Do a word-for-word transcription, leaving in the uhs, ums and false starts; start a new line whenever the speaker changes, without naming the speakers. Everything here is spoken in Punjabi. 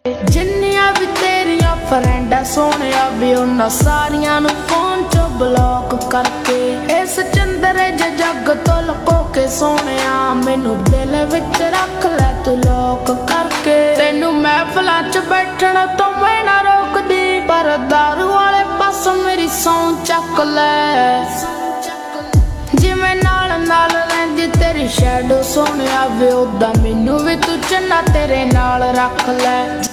ਜਿੰਨੀਆਂ ਵੀ ਤੇਰੀਆਂ ਫਰੈਂਡਾਂ ਸੋਹਣਿਆ ਵੀ ਉਹਨਾਂ ਸਾਰੀਆਂ ਨੂੰ ਫੋਨ ਚੋਂ ਬਲੌਕ ਕਰਕੇ ਇਸ ਚੰਦਰੇ ਜੇ ਜੱਗ ਤੋਂ ਲੁਕੋ ਕੇ ਸੋਹਣਿਆ ਮੈਨੂੰ ਦਿਲ ਵਿੱਚ ਰੱਖ ਲੈ ਤੂੰ ਲੋਕ ਕਰਕੇ। ਤੈਨੂੰ ਮਹਿਫਲਾਂ 'ਚ ਬੈਠਣ ਤੋਂ ਮੈਂ ਨਾ ਰੋਕਦੀ ਪਰ ਦਾਰੂ ਵਾਲੇ ਪਾਸੋਂ ਮੇਰੀ ਸੌਂ ਚੱਕ ਲੈ। ਜਿਵੇਂ ਨਾਲ ਨਾਲ ਰਹਿੰਦੀ ਤੇਰੀ ਸ਼ੈਡੋ ਸੋਹਣਿਆ ਵੇ ਉਦਾਂ ਮੈਨੂੰ ਵੀ ਤੂੰ ਚੰਨਾ ਤੇਰੇ ਨਾਲ ਰੱਖ ਲੈ।